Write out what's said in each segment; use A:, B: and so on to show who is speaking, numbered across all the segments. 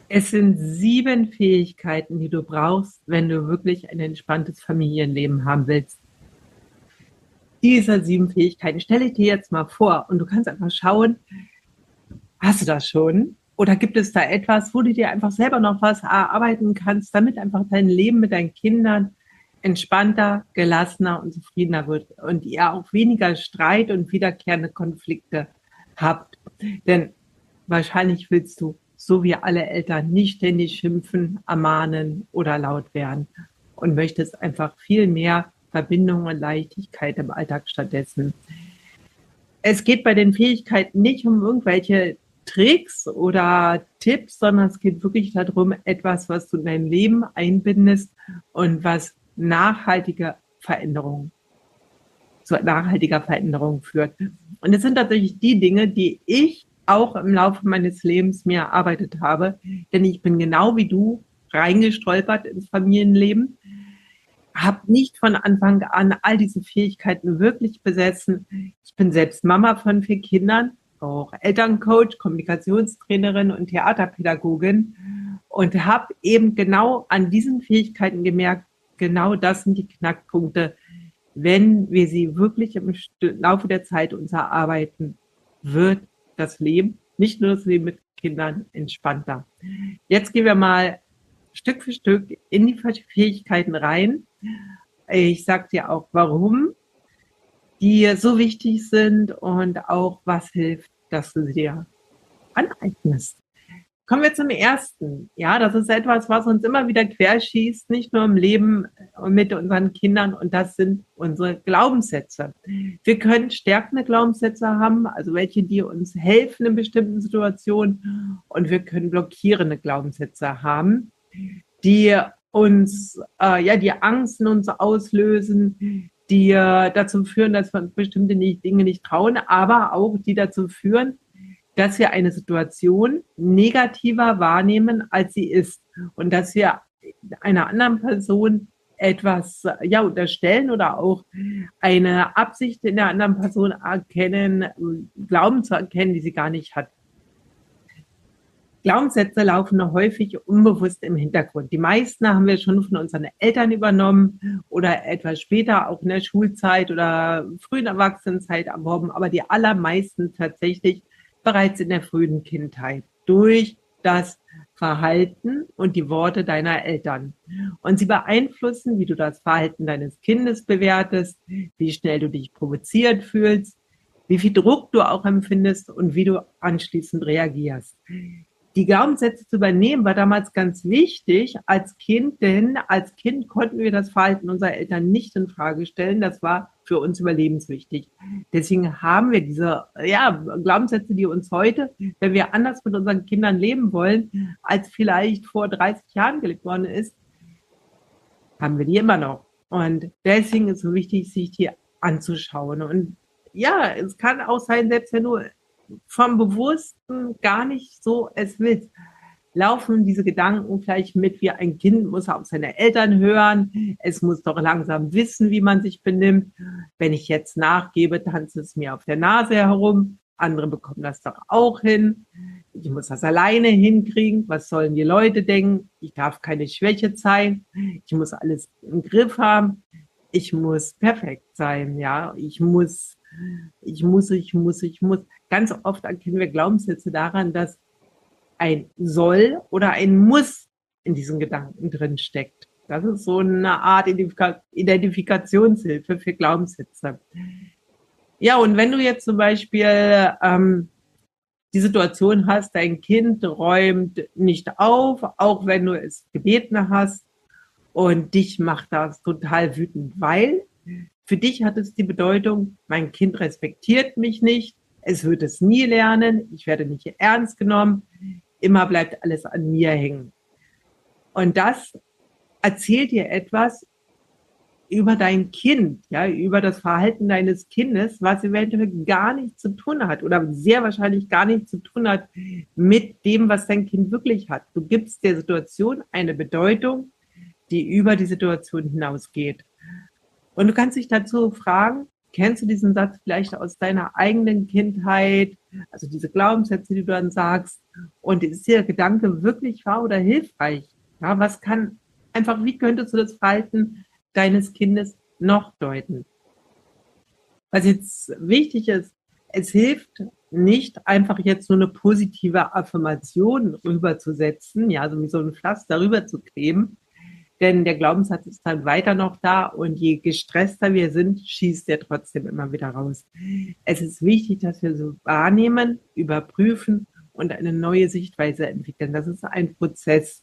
A: Es sind 7 Fähigkeiten, die du brauchst, wenn du wirklich ein entspanntes Familienleben haben willst. Diese 7 Fähigkeiten stelle ich dir jetzt mal vor und du kannst einfach schauen, hast du das schon? Oder gibt es da etwas, wo du dir einfach selber noch was erarbeiten kannst, damit einfach dein Leben mit deinen Kindern entspannter, gelassener und zufriedener wird und ihr auch weniger Streit und wiederkehrende Konflikte habt. Denn wahrscheinlich willst du, so wie alle Eltern, nicht ständig schimpfen, ermahnen oder laut werden und möchtest einfach viel mehr Verbindung und Leichtigkeit im Alltag stattdessen. Es geht bei den Fähigkeiten nicht um irgendwelche Tricks oder Tipps, sondern es geht wirklich darum, etwas, was du in dein Leben einbindest und was zu nachhaltiger Veränderung führt. Und es sind tatsächlich die Dinge, die ich auch im Laufe meines Lebens mir erarbeitet habe, denn ich bin genau wie du reingestolpert ins Familienleben, habe nicht von Anfang an all diese Fähigkeiten wirklich besessen. Ich bin selbst Mama von 4 Kindern, auch Elterncoach, Kommunikationstrainerin und Theaterpädagogin und habe eben genau an diesen Fähigkeiten gemerkt, genau das sind die Knackpunkte, wenn wir sie wirklich im Laufe der Zeit uns erarbeiten, wird das Leben, nicht nur das Leben mit Kindern, entspannter. Jetzt gehen wir mal Stück für Stück in die Fähigkeiten rein. Ich sage dir auch, warum die so wichtig sind und auch, was hilft, dass du sie dir aneignest. Kommen wir zum ersten. Ja, das ist etwas, was uns immer wieder querschießt, nicht nur im Leben mit unseren Kindern, und das sind unsere Glaubenssätze. Wir können stärkende Glaubenssätze haben, also welche, die uns helfen in bestimmten Situationen, und wir können blockierende Glaubenssätze haben, die uns, die Angst in uns auslösen, die dazu führen, dass wir uns bestimmte Dinge nicht trauen, aber auch die dazu führen, dass wir eine Situation negativer wahrnehmen, als sie ist. Und dass wir einer anderen Person etwas unterstellen oder auch eine Absicht in der anderen Person erkennen, glauben zu erkennen, die sie gar nicht hat. Glaubenssätze laufen häufig unbewusst im Hintergrund. Die meisten haben wir schon von unseren Eltern übernommen oder etwas später auch in der Schulzeit oder frühen Erwachsenenzeit erworben, aber die allermeisten tatsächlich bereits in der frühen Kindheit durch das Verhalten und die Worte deiner Eltern. Und sie beeinflussen, wie du das Verhalten deines Kindes bewertest, wie schnell du dich provoziert fühlst, wie viel Druck du auch empfindest und wie du anschließend reagierst. Die Glaubenssätze zu übernehmen war damals ganz wichtig als Kind, denn als Kind konnten wir das Verhalten unserer Eltern nicht in Frage stellen. Das war für uns überlebenswichtig. Deswegen haben wir diese Glaubenssätze, die uns heute, wenn wir anders mit unseren Kindern leben wollen, als vielleicht vor 30 Jahren gelebt worden ist, haben wir die immer noch. Und deswegen ist es so wichtig, sich die anzuschauen. Und ja, es kann auch sein, selbst wenn du vom Bewussten gar nicht so es willst, laufen diese Gedanken vielleicht mit, wie ein Kind muss auf seine Eltern hören, es muss doch langsam wissen, wie man sich benimmt. Wenn ich jetzt nachgebe, tanzt es mir auf der Nase herum. Andere bekommen das doch auch hin. Ich muss das alleine hinkriegen. Was sollen die Leute denken? Ich darf keine Schwäche zeigen. Ich muss alles im Griff haben. Ich muss perfekt sein. Ja, ich muss. Ganz oft erkennen wir Glaubenssätze daran, dass ein soll oder ein muss in diesen Gedanken drin steckt. Das ist so eine Art Identifikationshilfe für Glaubenssätze. Ja, und wenn du jetzt zum Beispiel die Situation hast, dein Kind räumt nicht auf, auch wenn du es gebeten hast, und dich macht das total wütend, weil für dich hat es die Bedeutung, mein Kind respektiert mich nicht, es wird es nie lernen, ich werde nicht ernst genommen, immer bleibt alles an mir hängen. Und das erzählt dir etwas über dein Kind, ja, über das Verhalten deines Kindes, was eventuell gar nichts zu tun hat oder sehr wahrscheinlich gar nichts zu tun hat mit dem, was dein Kind wirklich hat. Du gibst der Situation eine Bedeutung, die über die Situation hinausgeht. Und du kannst dich dazu fragen, kennst du diesen Satz vielleicht aus deiner eigenen Kindheit? Also diese Glaubenssätze, die du dann sagst. Und ist der Gedanke wirklich wahr oder hilfreich? Ja, was kann einfach, wie könntest du das Verhalten deines Kindes noch deuten? Was jetzt wichtig ist, es hilft nicht einfach jetzt nur eine positive Affirmation rüberzusetzen, ja, also wie so ein Pflaster rüber zu kleben, denn der Glaubenssatz ist dann weiter noch da und je gestresster wir sind, schießt er trotzdem immer wieder raus. Es ist wichtig, dass wir so wahrnehmen, überprüfen und eine neue Sichtweise entwickeln. Das ist ein Prozess.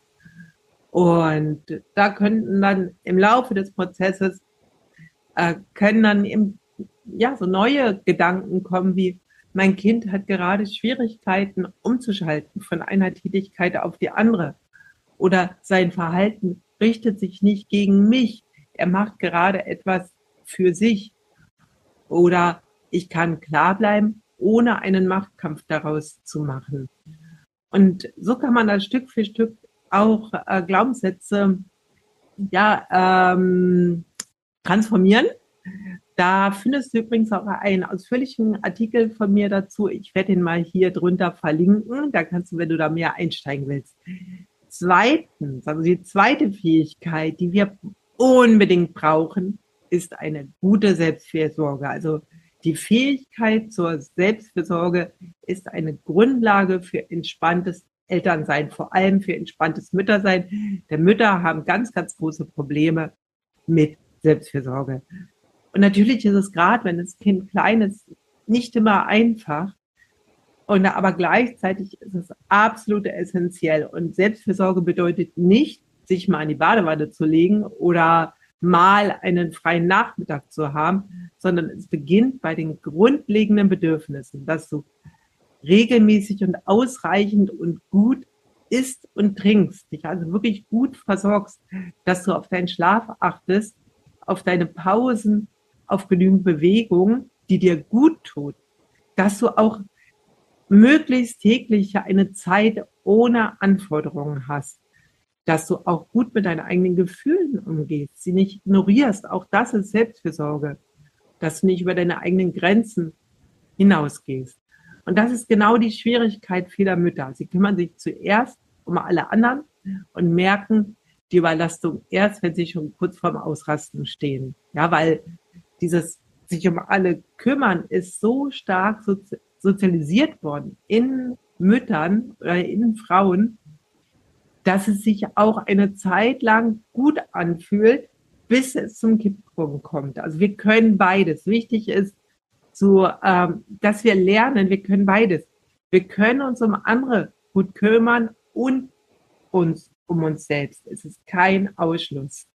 A: Und da könnten dann im Laufe des Prozesses können dann eben, ja, so neue Gedanken kommen wie, mein Kind hat gerade Schwierigkeiten umzuschalten von einer Tätigkeit auf die andere. Oder sein Verhalten richtet sich nicht gegen mich. Er macht gerade etwas für sich. Oder ich kann klar bleiben, ohne einen Machtkampf daraus zu machen. Und so kann man dann Stück für Stück auch Glaubenssätze ja, transformieren. Da findest du übrigens auch einen ausführlichen Artikel von mir dazu. Ich werde den mal hier drunter verlinken. Da kannst du, wenn du da mehr einsteigen willst. Zweitens, also die zweite Fähigkeit, die wir unbedingt brauchen, ist eine gute Selbstfürsorge. Also die Fähigkeit zur Selbstfürsorge ist eine Grundlage für entspanntes Elternsein, vor allem für entspanntes Müttersein. Denn Mütter haben ganz, ganz große Probleme mit Selbstfürsorge. Und natürlich ist es gerade, wenn das Kind klein ist, nicht immer einfach. Und aber gleichzeitig ist es absolut essentiell. Und Selbstfürsorge bedeutet nicht, sich mal in die Badewanne zu legen oder mal einen freien Nachmittag zu haben, sondern es beginnt bei den grundlegenden Bedürfnissen, dass du regelmäßig und ausreichend und gut isst und trinkst, dich also wirklich gut versorgst, dass du auf deinen Schlaf achtest, auf deine Pausen, auf genügend Bewegung, die dir gut tut, dass du auch möglichst täglich eine Zeit ohne Anforderungen hast, dass du auch gut mit deinen eigenen Gefühlen umgehst, sie nicht ignorierst, auch das ist Selbstfürsorge, dass du nicht über deine eigenen Grenzen hinausgehst. Und das ist genau die Schwierigkeit vieler Mütter. Sie kümmern sich zuerst um alle anderen und merken die Überlastung erst, wenn sie schon kurz vorm Ausrasten stehen. Ja, weil dieses sich um alle kümmern ist so stark sozialisiert worden in Müttern oder in Frauen, dass es sich auch eine Zeit lang gut anfühlt, bis es zum Kipppunkt kommt. Also wir können beides. Wichtig ist, dass wir lernen, wir können beides. Wir können uns um andere gut kümmern und uns um uns selbst. Es ist kein Ausschluss.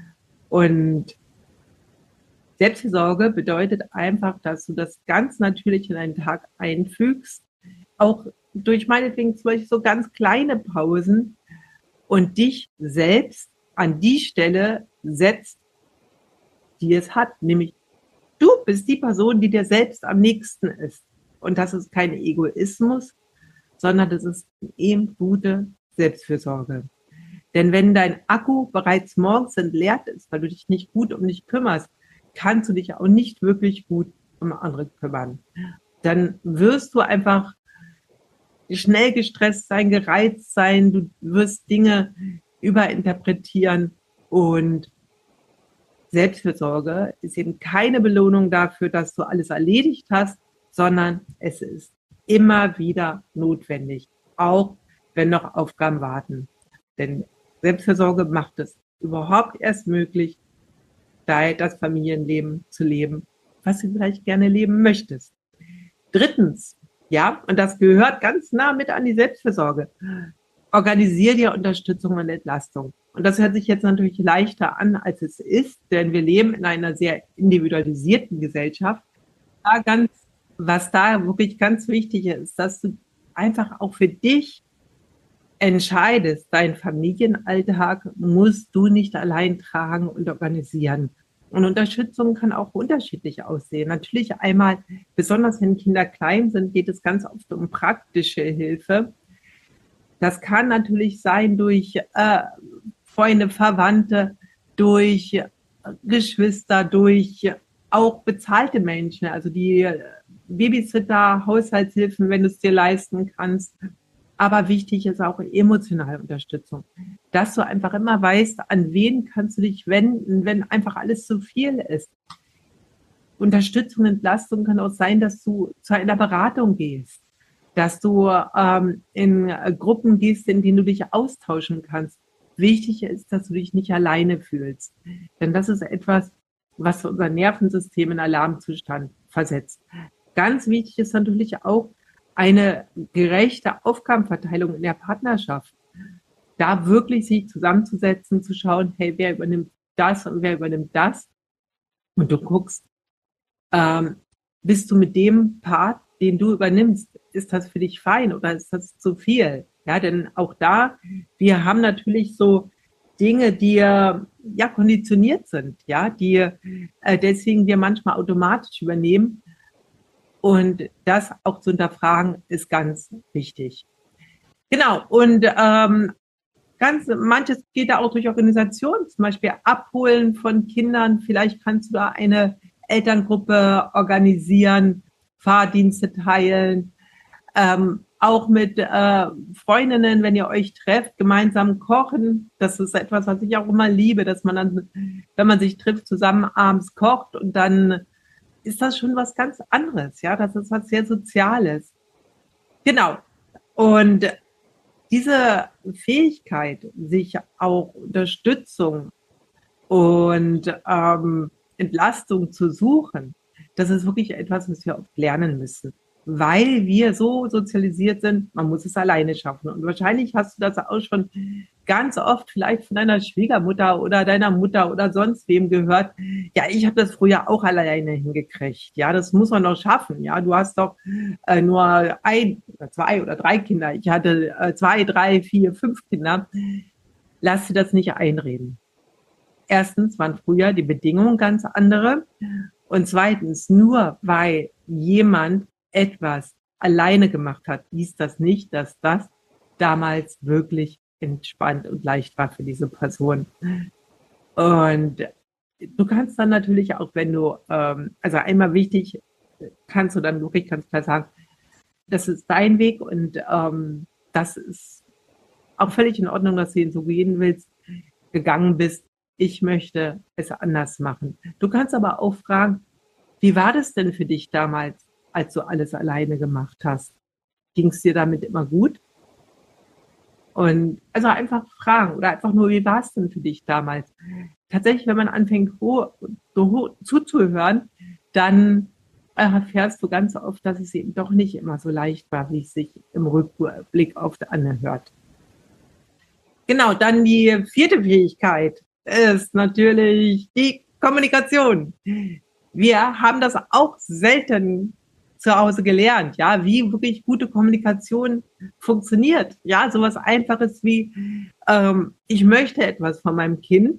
A: Und Selbstfürsorge bedeutet einfach, dass du das ganz natürlich in deinen Tag einfügst, auch durch meinetwegen zum Beispiel so ganz kleine Pausen und dich selbst an die Stelle setzt, die es hat, nämlich du bist die Person, die dir selbst am nächsten ist. Und das ist kein Egoismus, sondern das ist eben gute Selbstfürsorge. Denn wenn dein Akku bereits morgens entleert ist, weil du dich nicht gut um dich kümmerst, kannst du dich auch nicht wirklich gut um andere kümmern. Dann wirst du einfach schnell gestresst sein, gereizt sein, du wirst Dinge überinterpretieren und Selbstfürsorge ist eben keine Belohnung dafür, dass du alles erledigt hast, sondern es ist immer wieder notwendig, auch wenn noch Aufgaben warten. Denn Selbstfürsorge macht es überhaupt erst möglich, das Familienleben zu leben, was du vielleicht gerne leben möchtest. Drittens, ja, und das gehört ganz nah mit an die Selbstfürsorge, organisier dir Unterstützung und Entlastung. Und das hört sich jetzt natürlich leichter an, als es ist, denn wir leben in einer sehr individualisierten Gesellschaft. Was da wirklich ganz wichtig ist, dass du einfach auch für dich entscheidest, deinen Familienalltag musst du nicht allein tragen und organisieren. Und Unterstützung kann auch unterschiedlich aussehen. Natürlich einmal, besonders wenn Kinder klein sind, geht es ganz oft um praktische Hilfe. Das kann natürlich sein durch Freunde, Verwandte, durch Geschwister, durch auch bezahlte Menschen, also die Babysitter, Haushaltshilfen, wenn du es dir leisten kannst. Aber wichtig ist auch emotionale Unterstützung, dass du einfach immer weißt, an wen kannst du dich wenden, wenn einfach alles zu viel ist. Unterstützung, Entlastung kann auch sein, dass du zu einer Beratung gehst, dass du in Gruppen gehst, in denen du dich austauschen kannst. Wichtig ist, dass du dich nicht alleine fühlst, denn das ist etwas, was unser Nervensystem in Alarmzustand versetzt. Ganz wichtig ist natürlich auch eine gerechte Aufgabenverteilung in der Partnerschaft. Da wirklich sich zusammenzusetzen, zu schauen, hey, wer übernimmt das und wer übernimmt das? Und du guckst, bist du mit dem Part, den du übernimmst, ist das für dich fein oder ist das zu viel? Ja, denn auch da, wir haben natürlich so Dinge, die ja konditioniert sind, ja, die deswegen wir manchmal automatisch übernehmen. Und das auch zu hinterfragen, ist ganz wichtig. Genau, und manches geht da auch durch Organisationen, zum Beispiel Abholen von Kindern. Vielleicht kannst du da eine Elterngruppe organisieren, Fahrdienste teilen, auch mit Freundinnen, wenn ihr euch trefft, gemeinsam kochen. Das ist etwas, was ich auch immer liebe, dass man dann, wenn man sich trifft, zusammen abends kocht und dann ist das schon was ganz anderes. Ja, das ist was sehr Soziales. Genau. Und diese Fähigkeit, sich auch Unterstützung und Entlastung zu suchen, das ist wirklich etwas, was wir oft lernen müssen, weil wir so sozialisiert sind, man muss es alleine schaffen. Und wahrscheinlich hast du das auch schon ganz oft vielleicht von deiner Schwiegermutter oder deiner Mutter oder sonst wem gehört. Ja, ich habe das früher auch alleine hingekriegt. Ja, das muss man doch schaffen. Ja, du hast doch nur ein oder zwei oder drei Kinder. Ich hatte 2, 3, 4, 5 Kinder. Lass dir das nicht einreden. Erstens waren früher die Bedingungen ganz andere. Und zweitens, nur weil jemand etwas alleine gemacht hat, hieß das nicht, dass das damals wirklich entspannt und leicht war für diese Person. Und du kannst dann natürlich auch, wenn du, also einmal wichtig, kannst du dann wirklich ganz klar sagen, das ist dein Weg und das ist auch völlig in Ordnung, dass du ihn so gehen willst, gegangen bist. Ich möchte es anders machen. Du kannst aber auch fragen, wie war das denn für dich damals, als du alles alleine gemacht hast? Ging es dir damit immer gut? Und also einfach fragen oder einfach nur, wie war es denn für dich damals? Tatsächlich, wenn man anfängt zuzuhören, dann erfährst du ganz oft, dass es eben doch nicht immer so leicht war, wie es sich im Rückblick oft anhört. Genau, dann die vierte Fähigkeit ist natürlich die Kommunikation. Wir haben das auch selten zu Hause gelernt, ja, wie wirklich gute Kommunikation funktioniert. Ja, sowas Einfaches wie, ich möchte etwas von meinem Kind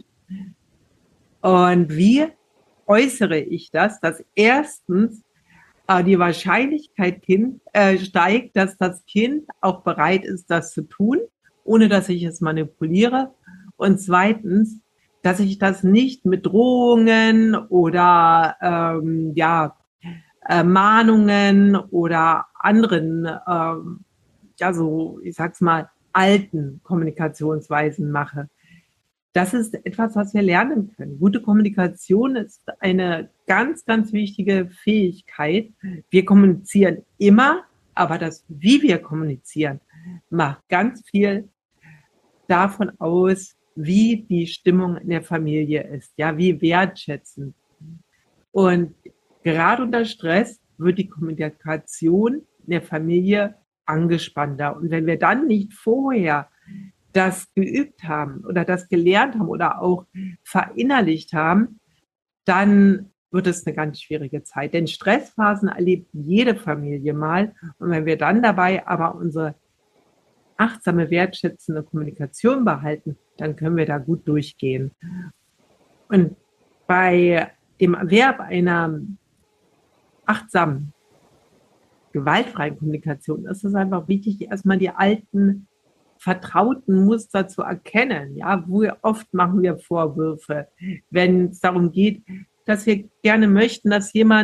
A: und wie äußere ich das, dass erstens die Wahrscheinlichkeit steigt, dass das Kind auch bereit ist, das zu tun, ohne dass ich es manipuliere. Und zweitens, dass ich das nicht mit Drohungen oder Mahnungen oder anderen, so, ich sag's mal, alten Kommunikationsweisen mache. Das ist etwas, was wir lernen können. Gute Kommunikation ist eine ganz, ganz wichtige Fähigkeit. Wir kommunizieren immer, aber das, wie wir kommunizieren, macht ganz viel davon aus, wie die Stimmung in der Familie ist, ja, wie wertschätzend. Und gerade unter Stress wird die Kommunikation in der Familie angespannter. Und wenn wir dann nicht vorher das geübt haben oder das gelernt haben oder auch verinnerlicht haben, dann wird es eine ganz schwierige Zeit. Denn Stressphasen erlebt jede Familie mal. Und wenn wir dann dabei aber unsere achtsame, wertschätzende Kommunikation behalten, dann können wir da gut durchgehen. Und bei dem Erwerb einer achtsamen, gewaltfreien Kommunikation ist es einfach wichtig, erstmal die alten vertrauten Muster zu erkennen. Ja, oft machen wir Vorwürfe, wenn es darum geht, dass wir gerne möchten, dass jemand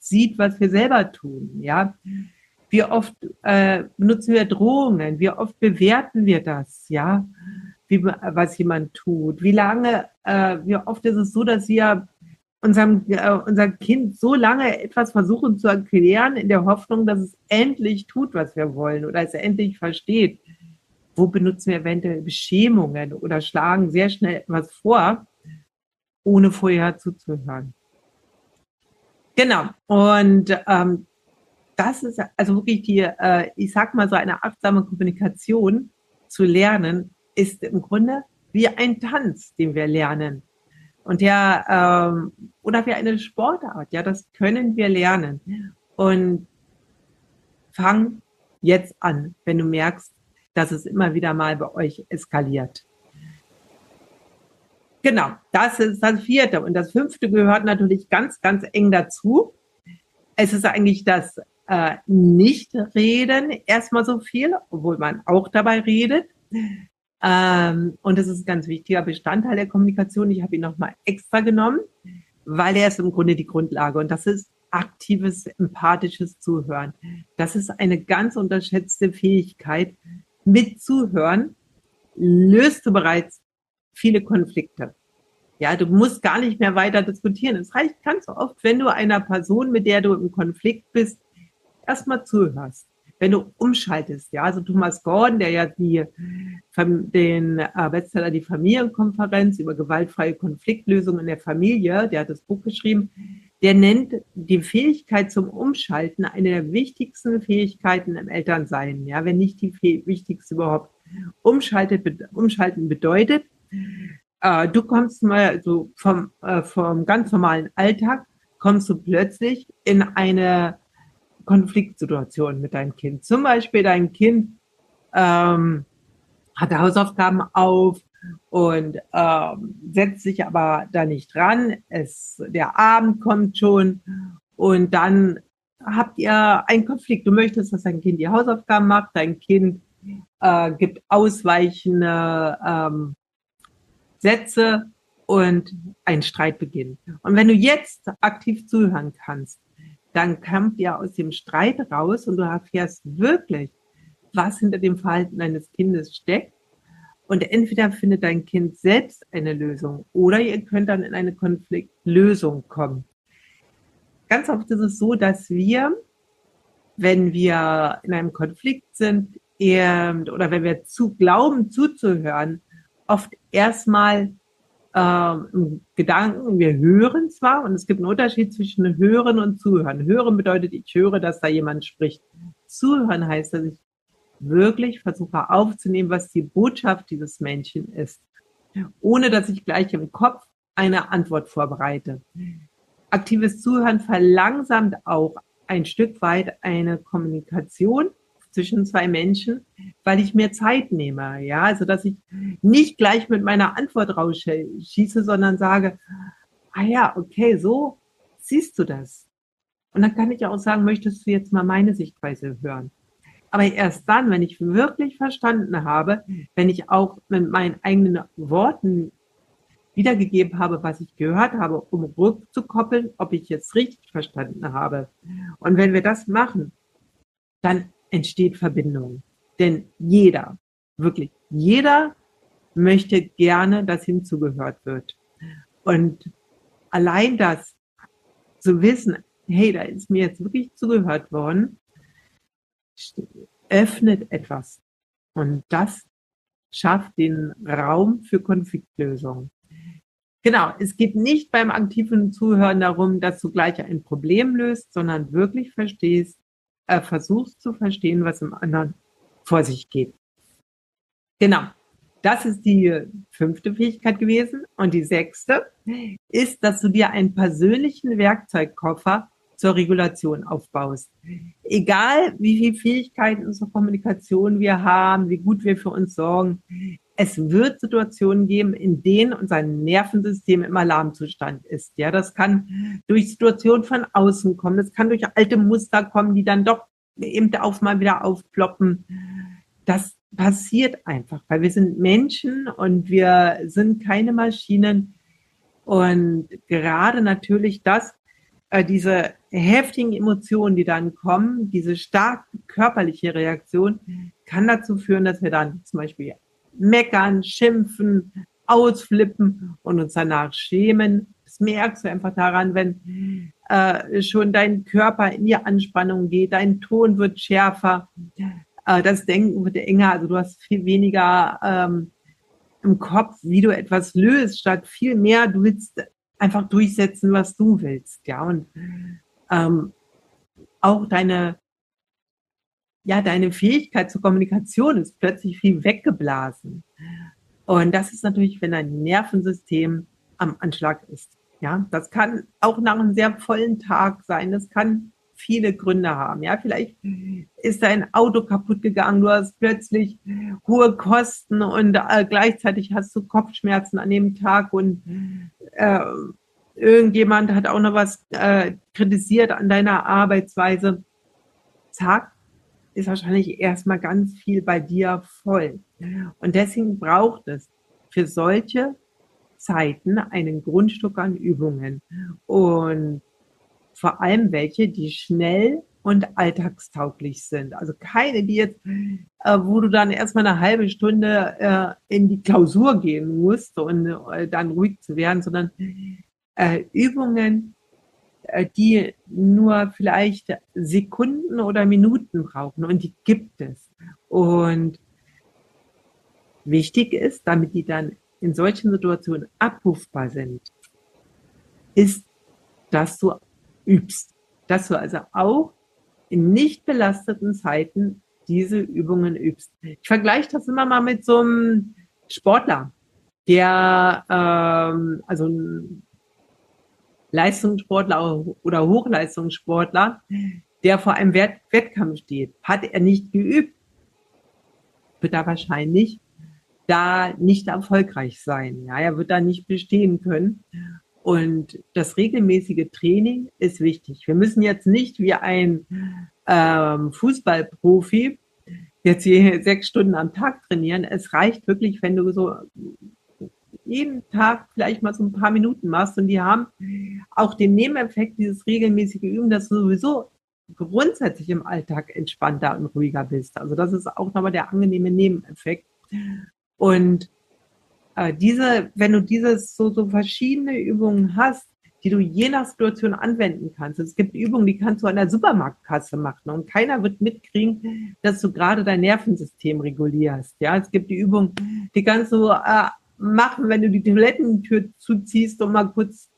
A: sieht, was wir selber tun. Ja, wie oft benutzen wir Drohungen? Wie oft bewerten wir das? Ja, was jemand tut? Wie oft ist es so, dass wir unserem Kind so lange etwas versuchen zu erklären, in der Hoffnung, dass es endlich tut, was wir wollen oder es endlich versteht. Wo benutzen wir eventuell Beschämungen oder schlagen sehr schnell etwas vor, ohne vorher zuzuhören? Genau. Und das ist also wirklich ich sag mal, so eine achtsame Kommunikation zu lernen, ist im Grunde wie ein Tanz, den wir lernen. Und oder wie eine Sportart, ja, das können wir lernen. Und fang jetzt an, wenn du merkst, dass es immer wieder mal bei euch eskaliert. Genau, das ist das vierte. Und das fünfte gehört natürlich ganz, ganz eng dazu. Es ist eigentlich das Nicht-Reden erstmal so viel, obwohl man auch dabei redet. Und das ist ein ganz wichtiger Bestandteil der Kommunikation. Ich habe ihn nochmal extra genommen, weil er ist im Grunde die Grundlage. Und das ist aktives, empathisches Zuhören. Das ist eine ganz unterschätzte Fähigkeit. Mit Zuhören löst du bereits viele Konflikte. Ja, du musst gar nicht mehr weiter diskutieren. Es reicht ganz oft, wenn du einer Person, mit der du im Konflikt bist, erstmal zuhörst. Wenn du umschaltest, ja, also Thomas Gordon, der ja den Bestseller Die Familienkonferenz über gewaltfreie Konfliktlösung in der Familie, der hat das Buch geschrieben, der nennt die Fähigkeit zum Umschalten eine der wichtigsten Fähigkeiten im Elternsein, ja, wenn nicht die wichtigste überhaupt. Umschalten bedeutet, du kommst mal so vom ganz normalen Alltag, kommst du plötzlich in eine Konfliktsituation mit deinem Kind. Zum Beispiel dein Kind hat Hausaufgaben auf und setzt sich aber da nicht dran. Der Abend kommt schon und dann habt ihr einen Konflikt. Du möchtest, dass dein Kind die Hausaufgaben macht, dein Kind gibt ausweichende Sätze und ein Streit beginnt. Und wenn du jetzt aktiv zuhören kannst, dann kommt ihr aus dem Streit raus und du erfährst wirklich, was hinter dem Verhalten deines Kindes steckt. Und entweder findet dein Kind selbst eine Lösung oder ihr könnt dann in eine Konfliktlösung kommen. Ganz oft ist es so, dass wir, wenn wir in einem Konflikt sind oder wenn wir glauben zuzuhören, oft erstmal im Gedanken, wir hören zwar, und es gibt einen Unterschied zwischen Hören und Zuhören. Hören bedeutet, ich höre, dass da jemand spricht. Zuhören heißt, dass ich wirklich versuche aufzunehmen, was die Botschaft dieses Menschen ist, ohne dass ich gleich im Kopf eine Antwort vorbereite. Aktives Zuhören verlangsamt auch ein Stück weit eine Kommunikation zwischen zwei Menschen, weil ich mir Zeit nehme, ja, also dass ich nicht gleich mit meiner Antwort rausschieße, sondern sage, ah ja, okay, so siehst du das. Und dann kann ich auch sagen, möchtest du jetzt mal meine Sichtweise hören? Aber erst dann, wenn ich wirklich verstanden habe, wenn ich auch mit meinen eigenen Worten wiedergegeben habe, was ich gehört habe, um rückzukoppeln, ob ich jetzt richtig verstanden habe. Und wenn wir das machen, dann entsteht Verbindung. Denn jeder, wirklich jeder möchte gerne, dass ihm zugehört wird. Und allein das zu wissen, hey, da ist mir jetzt wirklich zugehört worden, öffnet etwas. Und das schafft den Raum für Konfliktlösung. Genau, es geht nicht beim aktiven Zuhören darum, dass du gleich ein Problem löst, sondern wirklich versuchst zu verstehen, was im anderen vor sich geht. Genau, das ist die 5. Fähigkeit gewesen. Und die 6. ist, dass du dir einen persönlichen Werkzeugkoffer zur Regulation aufbaust. Egal, wie viele Fähigkeiten zur Kommunikation wir haben, wie gut wir für uns sorgen, es wird Situationen geben, in denen unser Nervensystem im Alarmzustand ist. Ja, das kann durch Situationen von außen kommen, das kann durch alte Muster kommen, die dann doch eben mal wieder aufploppen. Das passiert einfach, weil wir sind Menschen und wir sind keine Maschinen. Und gerade natürlich das, diese heftigen Emotionen, die dann kommen, diese starke körperliche Reaktion, kann dazu führen, dass wir dann zum Beispiel meckern, schimpfen, ausflippen und uns danach schämen. Das merkst du einfach daran, wenn schon dein Körper in die Anspannung geht, dein Ton wird schärfer, das Denken wird enger, also du hast viel weniger im Kopf, wie du etwas löst, statt viel mehr, du willst einfach durchsetzen, was du willst, ja, und ähm, auch deine Fähigkeit zur Kommunikation ist plötzlich viel weggeblasen. Und das ist natürlich, wenn dein Nervensystem am Anschlag ist. Ja, das kann auch nach einem sehr vollen Tag sein. Das kann viele Gründe haben. Ja, vielleicht ist dein Auto kaputt gegangen. Du hast plötzlich hohe Kosten und gleichzeitig hast du Kopfschmerzen an dem Tag und äh, irgendjemand hat auch noch was kritisiert an deiner Arbeitsweise. Zack, ist wahrscheinlich erstmal ganz viel bei dir voll. Und deswegen braucht es für solche Zeiten einen Grundstück an Übungen und vor allem welche, die schnell und alltagstauglich sind. Also keine, die jetzt, wo du dann erstmal eine halbe Stunde in die Klausur gehen musst und dann ruhig zu werden, sondern Übungen, die nur vielleicht Sekunden oder Minuten brauchen und die gibt es. Und wichtig ist, damit die dann in solchen Situationen abrufbar sind, ist, dass du übst. Dass du also auch in nicht belasteten Zeiten diese Übungen übst. Ich vergleiche das immer mal mit so einem Sportler, der also ein Leistungssportler oder Hochleistungssportler, der vor einem Wettkampf steht. Hat er nicht geübt, wird er wahrscheinlich da nicht erfolgreich sein. Ja, er wird da nicht bestehen können. Und das regelmäßige Training ist wichtig. Wir müssen jetzt nicht wie ein Fußballprofi jetzt hier 6 Stunden am Tag trainieren. Es reicht wirklich, wenn du so jeden Tag vielleicht mal so ein paar Minuten machst. Und die haben auch den Nebeneffekt, dieses regelmäßige Üben, dass du sowieso grundsätzlich im Alltag entspannter und ruhiger bist. Also das ist auch nochmal der angenehme Nebeneffekt. Und wenn du so verschiedene Übungen hast, die du je nach Situation anwenden kannst. Es gibt Übungen, die kannst du an der Supermarktkasse machen und keiner wird mitkriegen, dass du gerade dein Nervensystem regulierst. Ja, es gibt die Übung, die kannst du machen, wenn du die Toilettentür zuziehst, um mal kurz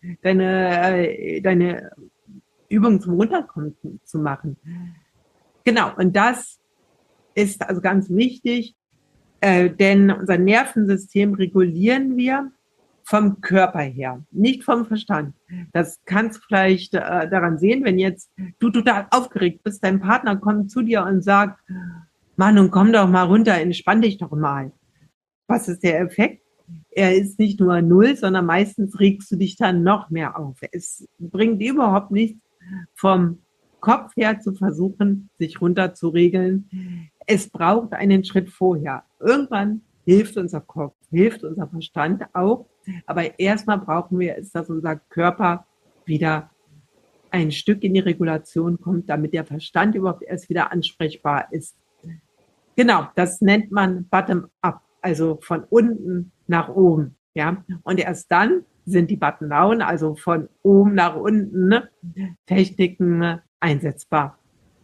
A: deine Übung zum Runterkommen zu machen. Genau, und das ist also ganz wichtig, denn unser Nervensystem regulieren wir vom Körper her, nicht vom Verstand. Das kannst du vielleicht daran sehen, wenn jetzt du total aufgeregt bist, dein Partner kommt zu dir und sagt, Mann, nun komm doch mal runter, entspann dich doch mal. Was ist der Effekt? Er ist nicht nur null, sondern meistens regst du dich dann noch mehr auf. Es bringt überhaupt nichts, vom Kopf her zu versuchen, sich runter zu regeln. Es braucht einen Schritt vorher. Irgendwann hilft unser Kopf, hilft unser Verstand auch. Aber erstmal brauchen wir es, dass unser Körper wieder ein Stück in die Regulation kommt, damit der Verstand überhaupt erst wieder ansprechbar ist. Genau, das nennt man Bottom-up, also von unten nach oben. Ja, und erst dann sind die Button-down, also von oben nach unten, ne, Techniken einsetzbar.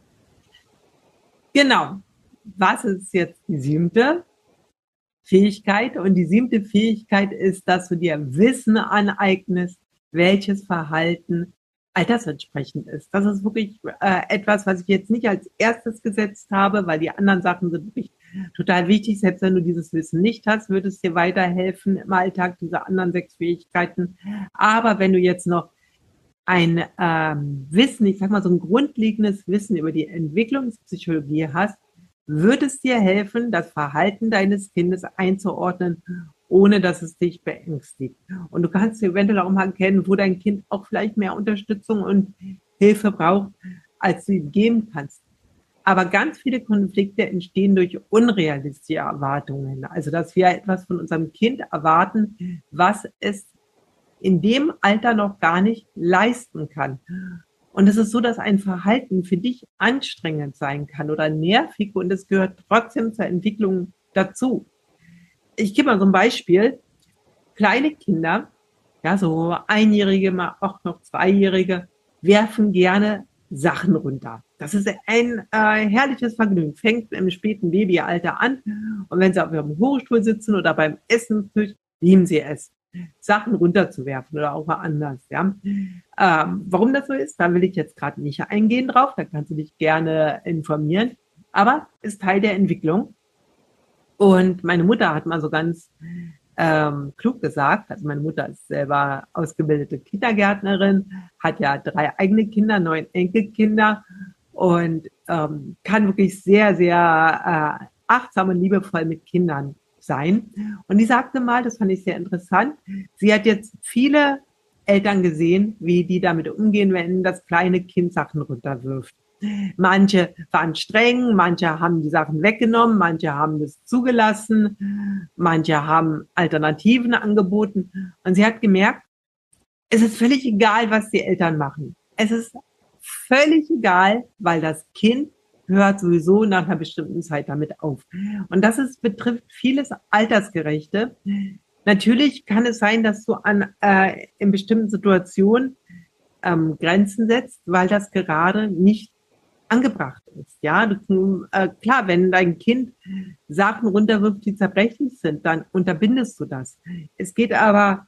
A: Genau. Was ist jetzt die 7. Fähigkeit? Und die 7. Fähigkeit ist, dass du dir Wissen aneignest, welches Verhalten altersentsprechend ist. Das ist wirklich etwas, was ich jetzt nicht als erstes gesetzt habe, weil die anderen Sachen sind wirklich total wichtig. Selbst wenn du dieses Wissen nicht hast, wird es dir weiterhelfen im Alltag, diese anderen 6 Fähigkeiten. Aber wenn du jetzt noch ein Wissen, ich sag mal so ein grundlegendes Wissen über die Entwicklungspsychologie hast, wird es dir helfen, das Verhalten deines Kindes einzuordnen, ohne dass es dich beängstigt. Und du kannst eventuell auch mal erkennen, wo dein Kind auch vielleicht mehr Unterstützung und Hilfe braucht, als du ihm geben kannst. Aber ganz viele Konflikte entstehen durch unrealistische Erwartungen. Also, dass wir etwas von unserem Kind erwarten, was es in dem Alter noch gar nicht leisten kann. Und es ist so, dass ein Verhalten für dich anstrengend sein kann oder nervig und es gehört trotzdem zur Entwicklung dazu. Ich gebe mal so ein Beispiel. Kleine Kinder, ja, so Einjährige, mal auch noch Zweijährige, werfen gerne Sachen runter. Das ist ein herrliches Vergnügen. Fängt im späten Babyalter an. Und wenn sie auf ihrem Hochstuhl sitzen oder beim Essenstisch, lieben sie es, Sachen runterzuwerfen oder auch mal anders. Ja. Warum das so ist, da will ich jetzt gerade nicht eingehen drauf. Da kannst du dich gerne informieren. Aber ist Teil der Entwicklung. Und meine Mutter hat mal so ganz klug gesagt, also meine Mutter ist selber ausgebildete Kindergärtnerin, hat ja 3 eigene Kinder, 9 Enkelkinder und kann wirklich sehr, sehr achtsam und liebevoll mit Kindern sein. Und die sagte mal, das fand ich sehr interessant, sie hat jetzt viele Eltern gesehen, wie die damit umgehen, wenn das kleine Kind Sachen runterwirft. Manche waren streng, manche haben die Sachen weggenommen, manche haben das zugelassen, manche haben Alternativen angeboten. Und sie hat gemerkt, es ist völlig egal, was die Eltern machen. Es ist völlig egal, weil das Kind hört sowieso nach einer bestimmten Zeit damit auf. Und das betrifft vieles Altersgerechte. Natürlich kann es sein, dass du in bestimmten Situationen Grenzen setzt, weil das gerade nicht angebracht ist. Ja, klar, wenn dein Kind Sachen runterwirft, die zerbrechlich sind, dann unterbindest du das. Es geht aber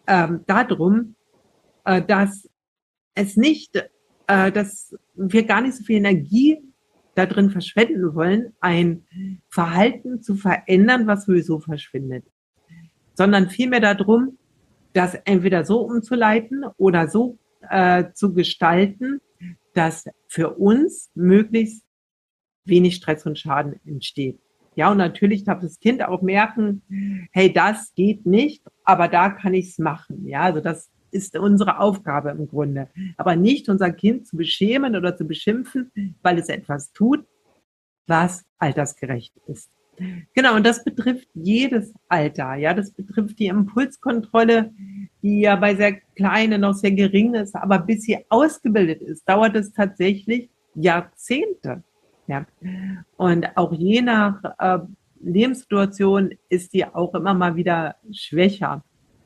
A: darum, dass es nicht, dass wir gar nicht so viel Energie da drin verschwenden wollen, ein Verhalten zu verändern, was sowieso verschwindet, sondern vielmehr darum, das entweder so umzuleiten oder so zu gestalten, dass für uns möglichst wenig Stress und Schaden entsteht. Ja, und natürlich darf das Kind auch merken, hey, das geht nicht, aber da kann ich es machen. Ja, also das ist unsere Aufgabe im Grunde. Aber nicht unser Kind zu beschämen oder zu beschimpfen, weil es etwas tut, was altersgerecht ist. Genau, und das betrifft jedes Alter. Ja, das betrifft die Impulskontrolle, die ja bei sehr Kleinen noch sehr gering ist, aber bis sie ausgebildet ist, dauert es tatsächlich Jahrzehnte. Ja, und auch je nach Lebenssituation ist die auch immer mal wieder schwächer.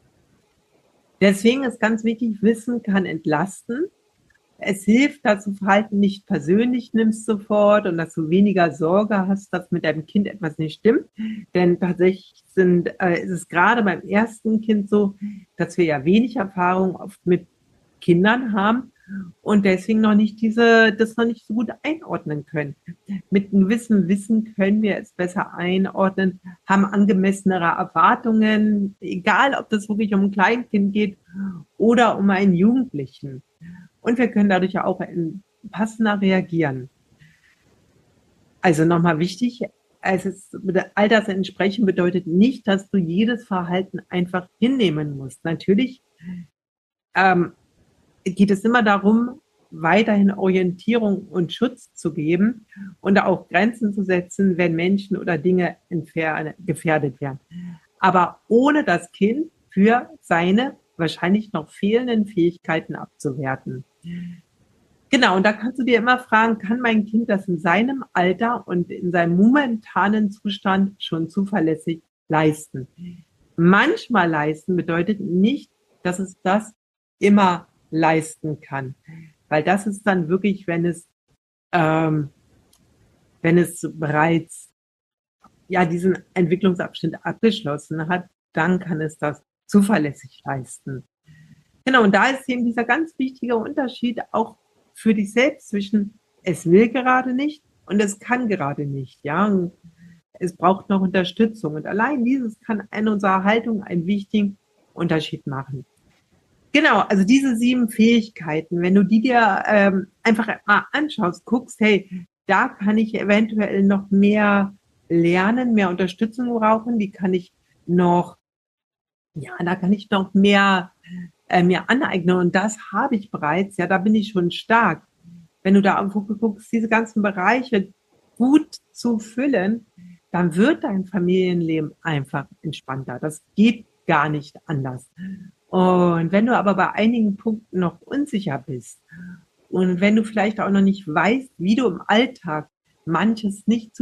A: Deswegen ist ganz wichtig, Wissen kann entlasten. Es hilft, dass du Verhalten nicht persönlich nimmst sofort und dass du weniger Sorge hast, dass mit deinem Kind etwas nicht stimmt. Denn tatsächlich ist es gerade beim ersten Kind so, dass wir ja wenig Erfahrung oft mit Kindern haben und deswegen das noch nicht so gut einordnen können. Mit einem gewissen Wissen können wir es besser einordnen, haben angemessenere Erwartungen, egal ob das wirklich um ein Kleinkind geht oder um einen Jugendlichen. Und wir können dadurch auch passender reagieren. Also nochmal wichtig, Alters entsprechen bedeutet nicht, dass du jedes Verhalten einfach hinnehmen musst. Natürlich geht es immer darum, weiterhin Orientierung und Schutz zu geben und auch Grenzen zu setzen, wenn Menschen oder Dinge gefährdet werden. Aber ohne das Kind für seine wahrscheinlich noch fehlenden Fähigkeiten abzuwerten. Genau, und da kannst du dir immer fragen, kann mein Kind das in seinem Alter und in seinem momentanen Zustand schon zuverlässig leisten? Manchmal leisten bedeutet nicht, dass es das immer leisten kann. Weil das ist dann wirklich, wenn es bereits ja diesen Entwicklungsabschnitt abgeschlossen hat, dann kann es das zuverlässig leisten. Genau, und da ist eben dieser ganz wichtige Unterschied auch für dich selbst zwischen es will gerade nicht und es kann gerade nicht. Ja, und es braucht noch Unterstützung. Und allein dieses kann in unserer Haltung einen wichtigen Unterschied machen. Genau, also diese 7 Fähigkeiten, wenn du die dir einfach mal anschaust, guckst, hey, da kann ich eventuell noch mehr lernen, mehr Unterstützung brauchen, die kann ich noch, ja, da kann ich noch mehr mir aneignen und das habe ich bereits, ja, da bin ich schon stark. Wenn du da irgendwo guckst, diese ganzen Bereiche gut zu füllen, dann wird dein Familienleben einfach entspannter. Das geht gar nicht anders. Und wenn du aber bei einigen Punkten noch unsicher bist und wenn du vielleicht auch noch nicht weißt, wie du im Alltag manches nicht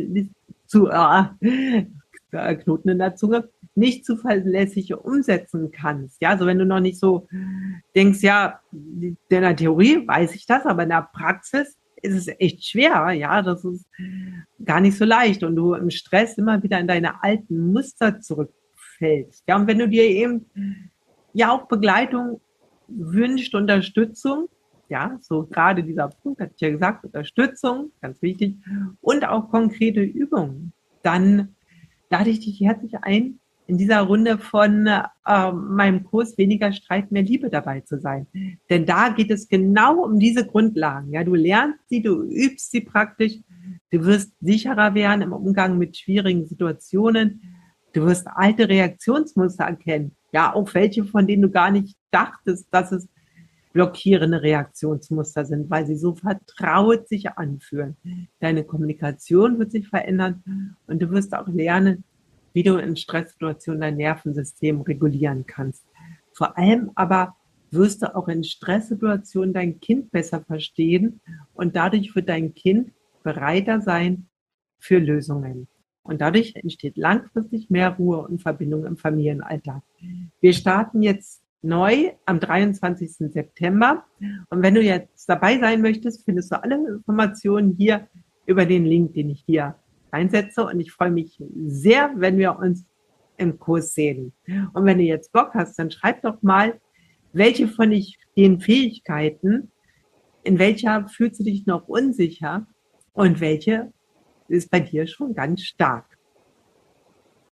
A: Knoten in der Zunge, nicht zuverlässig umsetzen kannst. Ja, also wenn du noch nicht so denkst, ja, in der Theorie weiß ich das, aber in der Praxis ist es echt schwer. Ja, das ist gar nicht so leicht und du im Stress immer wieder in deine alten Muster zurückfällst. Ja, und wenn du dir eben ja auch Begleitung wünscht, Unterstützung, ja, so gerade dieser Punkt, hatte ich ja gesagt, Unterstützung, ganz wichtig, und auch konkrete Übungen, dann lade ich dich herzlich ein, in dieser Runde von meinem Kurs Weniger Streit, mehr Liebe dabei zu sein. Denn da geht es genau um diese Grundlagen. Ja, du lernst sie, du übst sie praktisch, du wirst sicherer werden im Umgang mit schwierigen Situationen, du wirst alte Reaktionsmuster erkennen. Ja, auch welche, von denen du gar nicht dachtest, dass es blockierende Reaktionsmuster sind, weil sie so vertraut sich anfühlen. Deine Kommunikation wird sich verändern und du wirst auch lernen, wie du in Stresssituationen dein Nervensystem regulieren kannst. Vor allem aber wirst du auch in Stresssituationen dein Kind besser verstehen und dadurch wird dein Kind bereiter sein für Lösungen. Und dadurch entsteht langfristig mehr Ruhe und Verbindung im Familienalltag. Wir starten jetzt neu am 23. September. Und wenn du jetzt dabei sein möchtest, findest du alle Informationen hier über den Link, den ich hier einsetze. Und ich freue mich sehr, wenn wir uns im Kurs sehen. Und wenn du jetzt Bock hast, dann schreib doch mal, welche von den Fähigkeiten, in welcher fühlst du dich noch unsicher und welche ist bei dir schon ganz stark.